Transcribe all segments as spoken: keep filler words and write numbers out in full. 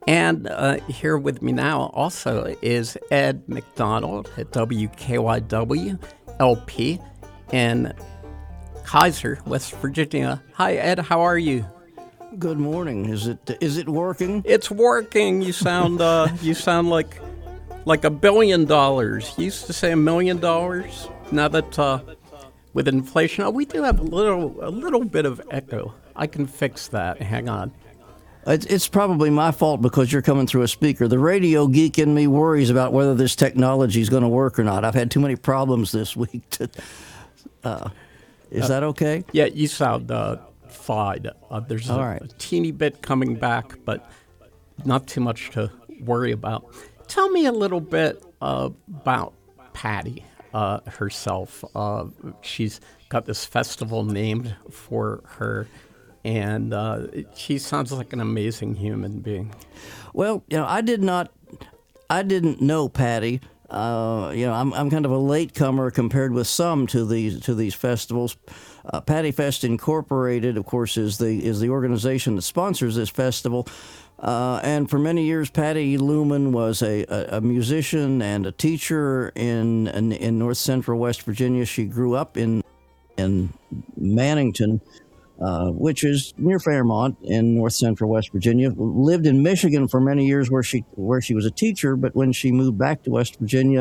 And uh, here with me now also is Ed McDonald at W K Y W L P in Kaiser, West Virginia. Hi, Ed. How are you? Good morning. Is it is it working? It's working. You sound uh, you sound like like a billion dollars. You used to say a million dollars. Now that uh, with inflation, oh, we do have a little a little bit of echo. I can fix that. Hang on. It's, it's probably my fault because you're coming through a speaker. The radio geek in me worries about whether this technology is going to work or not. I've had too many problems this week. To, uh, is uh, that okay? Yeah, you sound uh, fine. Uh, there's a, right. a teeny bit coming back, but not too much to worry about. Tell me a little bit uh, about Patty uh, herself. Uh, she's got this festival named for her. And uh, she sounds like an amazing human being. Well, you know, I did not, I didn't know Patty. Uh, you know, I'm I'm kind of a latecomer compared with some to these to these festivals. Uh, Patty Fest Incorporated, of course, is the is the organization that sponsors this festival. Uh, and for many years, Patty Lumen was a, a, a musician and a teacher in, in in North Central West Virginia. She grew up in in Mannington. Uh, which is near Fairmont in North Central West Virginia. Lived in Michigan for many years, where she where she was a teacher. But when she moved back to West Virginia,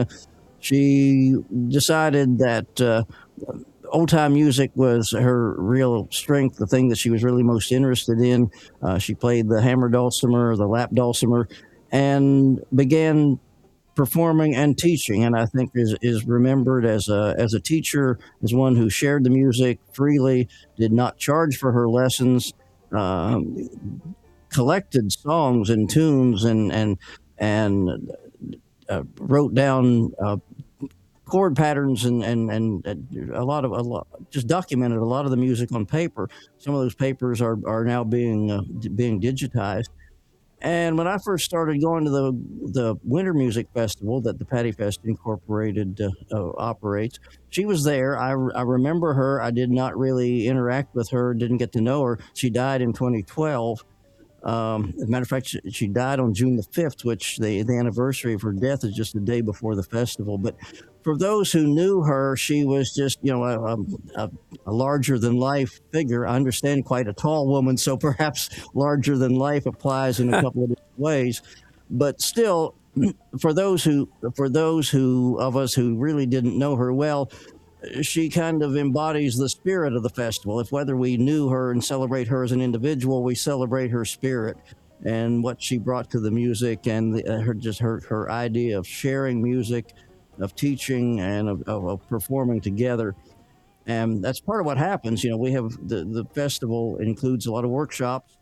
she decided that uh, old time music was her real strength, the thing that she was really most interested in. Uh, she played the hammer dulcimer, the lap dulcimer, and began performing and teaching, and I think is is remembered as a as a teacher, as one who shared the music freely, did not charge for her lessons, um, collected songs and tunes, and and and uh, wrote down uh, chord patterns and, and and a lot of a lot, just documented a lot of the music on paper. Some of those papers are are now being uh, being digitized. And when I first started going to the the Winter Music Festival that the Patty Fest Incorporated uh, uh, operates, she was there. I, I remember her. I did not really interact with her, didn't get to know her. She died in twenty twelve. Um, as a matter of fact, she, she died on June the fifth, which the, the anniversary of her death is just the day before the festival. But for those who knew her, she was just, you know, a, a, a larger-than-life figure. I understand quite a tall woman, so perhaps larger-than-life applies in a couple of different ways. But still, for those who, for those who of us who really didn't know her well, she kind of embodies the spirit of the festival. If whether we knew her and celebrate her as an individual, we celebrate her spirit and what she brought to the music, and the, uh, her just her her idea of sharing music, of teaching, and of, of, of performing together. And that's part of what happens. You know, we have the the festival includes a lot of workshops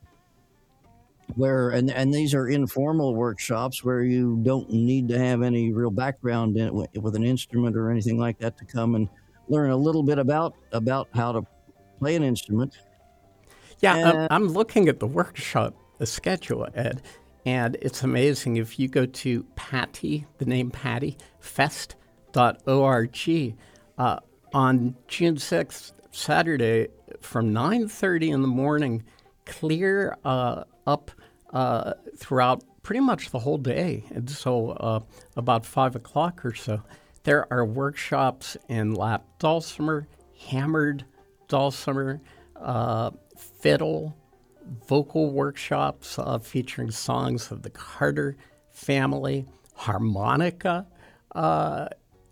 where, and and these are informal workshops where you don't need to have any real background in it with an instrument or anything like that to come and learn a little bit about about how to play an instrument. Yeah, and, I'm looking at the workshop, the schedule, Ed, and it's amazing. If you go to Patty, the name Patty, fest dot org, uh, on June sixth, Saturday, from nine thirty in the morning, clear uh, up uh, throughout pretty much the whole day. And so uh, about five o'clock or so, there are workshops in lap dulcimer, hammered dulcimer, uh, fiddle, vocal workshops uh, featuring songs of the Carter family, harmonica. Uh,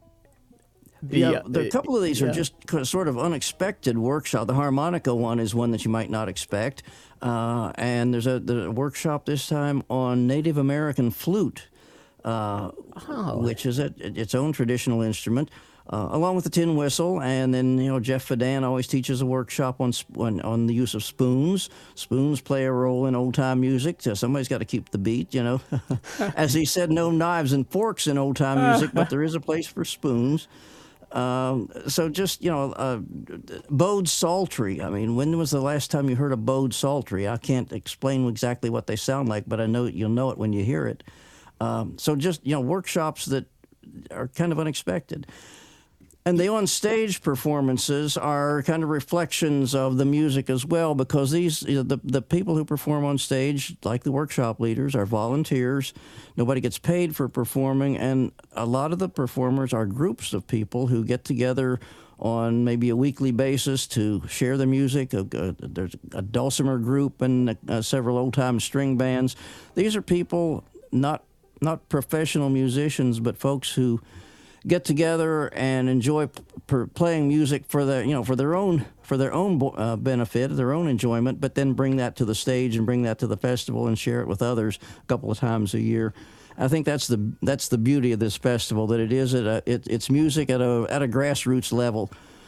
the, yeah, uh, the, a couple of these yeah. are just sort of unexpected workshops. The harmonica one is one that you might not expect. Uh, and there's a, there's a workshop this time on Native American flute. Uh, oh. Which is a, its own traditional instrument, uh, along with the tin whistle. And then, you know, Jeff Fadan always teaches a workshop on, on on the use of spoons. Spoons play a role in old-time music. So somebody's got to keep the beat, you know. As he said, no knives and forks in old-time music, but there is a place for spoons. Um, so just, you know, uh, bowed psaltery. I mean, when was the last time you heard a bowed psaltery? I can't explain exactly what they sound like, but I know you'll know it when you hear it. Um, so just, you know, workshops that are kind of unexpected. And the on-stage performances are kind of reflections of the music as well, because these you know, the the people who perform on stage, like the workshop leaders, are volunteers. Nobody gets paid for performing, and a lot of the performers are groups of people who get together on maybe a weekly basis to share the music. Uh, uh, there's a dulcimer group and uh, several old-time string bands. These are people, not not professional musicians, but folks who get together and enjoy p- p- playing music for their, you know, for their own for their own uh, benefit, their own enjoyment, but then bring that to the stage and bring that to the festival and share it with others a couple of times a year. I think that's the that's the beauty of this festival, that it is at a it, it's music at a at a grassroots level.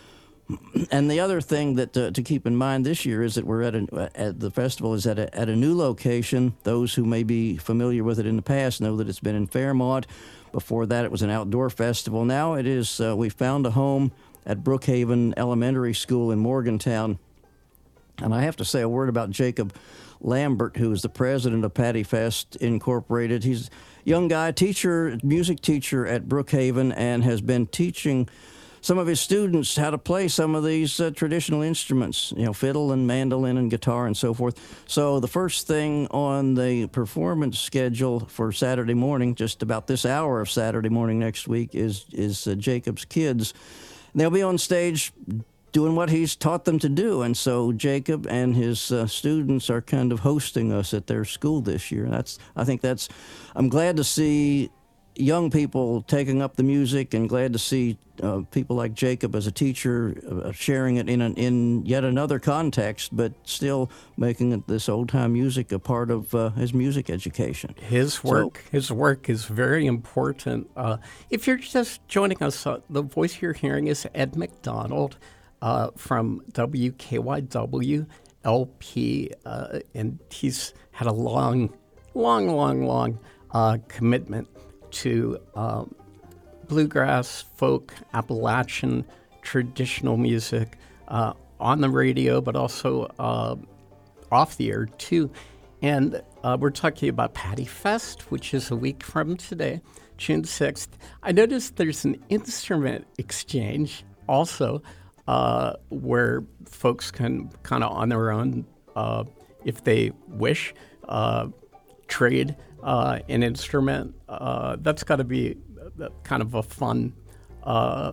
And the other thing that uh, to keep in mind this year is that we're at, a, at the festival is at a, at a new location. Those who may be familiar with it in the past know that it's been in Fairmont. Before that, it was an outdoor festival. Now it is. Uh, we found a home at Brookhaven Elementary School in Morgantown. And I have to say a word about Jacob Lambert, who is the president of Patty Fest Incorporated. He's a young guy, teacher, music teacher at Brookhaven, and has been teaching some of his students how to play some of these uh, traditional instruments, you know, fiddle and mandolin and guitar and so forth. So the first thing on the performance schedule for Saturday morning, just about this hour of Saturday morning next week, is is uh, Jacob's kids. They'll be on stage doing what he's taught them to do. And so Jacob and his uh, students are kind of hosting us at their school this year. That's I think that's, I'm glad to see young people taking up the music, and glad to see uh, people like Jacob as a teacher uh, sharing it in an, in yet another context, but still making it, this old-time music a part of uh, his music education. His work, so, his work is very important. Uh, if you're just joining us, uh, the voice you're hearing is Ed McDonald uh, from W K Y W L P, uh, and he's had a long, long, long, long uh, commitment to um, bluegrass, folk, Appalachian, traditional music uh, on the radio, but also uh, off the air too. And uh, we're talking about Patty Fest, which is a week from today, June sixth. I noticed there's an instrument exchange also uh, where folks can kind of on their own, uh, if they wish, uh, trade Uh, an instrument. Uh, that's got to be kind of a fun, uh,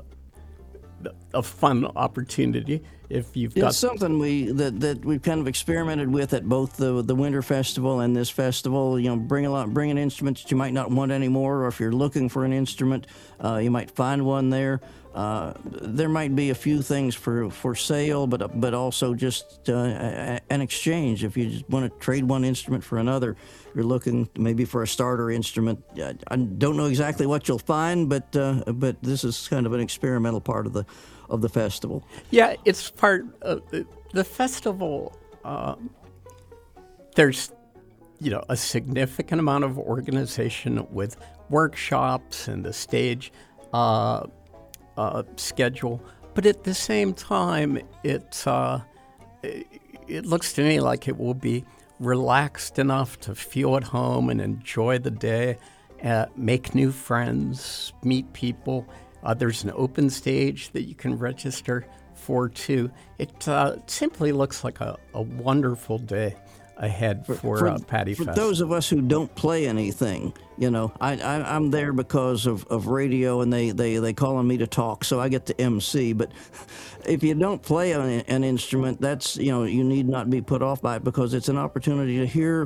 a fun opportunity if you've got. It's something we that, that we've kind of experimented with at both the the Winter Festival and this festival. You know, bring a lot, bring an instrument that you might not want anymore, or if you're looking for an instrument, uh, you might find one there. Uh, there might be a few things for, for sale, but but also just uh, an exchange. If you just want to trade one instrument for another, you're looking maybe for a starter instrument. I, I don't know exactly what you'll find, but uh, but this is kind of an experimental part of the of the festival. Yeah, it's part of the, the festival. Uh, there's you know a significant amount of organization with workshops and the stage. Uh, Uh, schedule, but at the same time, it, uh, it it looks to me like it will be relaxed enough to feel at home and enjoy the day, uh, make new friends, meet people. Uh, there's an open stage that you can register for too. It uh, simply looks like a, a wonderful day ahead for, for, for uh, Patty for Fest. Those of us who don't play anything, you know, I, I, I'm there because of, of radio, and they, they, they call on me to talk, so I get to M C. But if you don't play an, an instrument, that's, you know, you need not be put off by it, because it's an opportunity to hear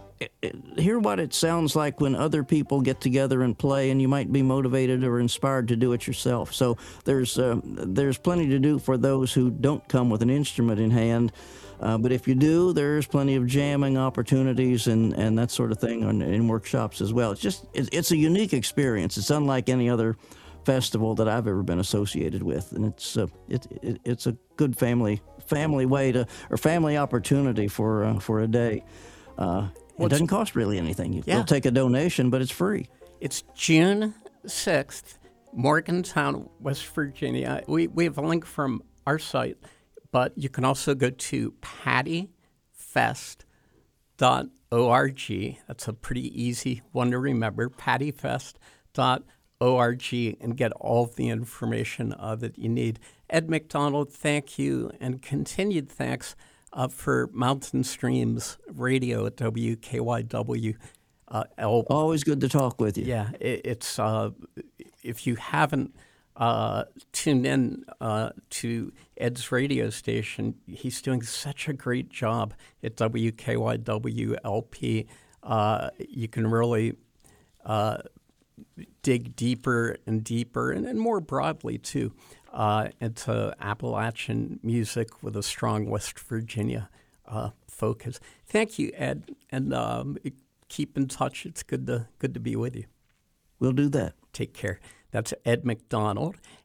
hear what it sounds like when other people get together and play, and you might be motivated or inspired to do it yourself. So there's uh, there's plenty to do for those who don't come with an instrument in hand. Uh, but if you do, there's plenty of jamming opportunities and, and that sort of thing on, in workshops as well. It's just it's, it's a unique experience. It's unlike any other festival that I've ever been associated with, and it's uh, it, it it's a good family family way to or family opportunity for uh, for a day. Uh, it doesn't cost really anything. You, yeah. You'll take a donation, but it's free. It's June sixth, Morgantown, West Virginia. We we have a link from our site. But you can also go to patty fest dot org. That's a pretty easy one to remember, patty fest dot org and get all of the information uh, that you need. Ed McDonald, thank you, and continued thanks uh, for Mountain Streams Radio at W K Y W. Uh, L- Always good to talk with you. Yeah, it, it's uh, if you haven't uh, tuned in uh, to Ed's radio station, he's doing such a great job at W K Y W L P. Uh, you can really uh, dig deeper and deeper, and, and more broadly too, uh, into Appalachian music with a strong West Virginia uh, focus. Thank you, Ed, and um, keep in touch. It's good to good to be with you. We'll do that. Take care. That's Ed McDonald.